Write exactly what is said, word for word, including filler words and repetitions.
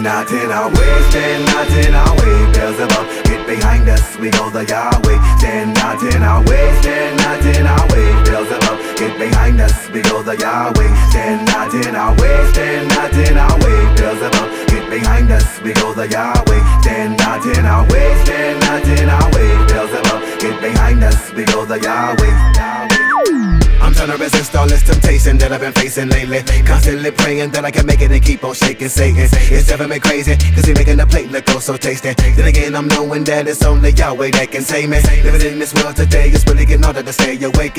Stand not in our way, stand not in our way. Beelzebub, get behind us, we go the Yahweh. Stand not in our way, stand not in our way. Beelzebub, get behind us, we go the Yahweh. Stand not in our way, stand not in our way. Beelzebub, get behind us, we go the Yahweh. Stand not in our way, stand not in our way. Beelzebub, get behind us, we go the Yahweh. Yahweh. I'm trying to resist all this temptation that I've been facing lately. Constantly praying that I can make it and keep on shaking Satan. It's driving me crazy, cause he making the plate look oh so tasty. Then again, I'm knowing that it's only Yahweh that can save me. Living in this world today, it's really getting harder to stay awake.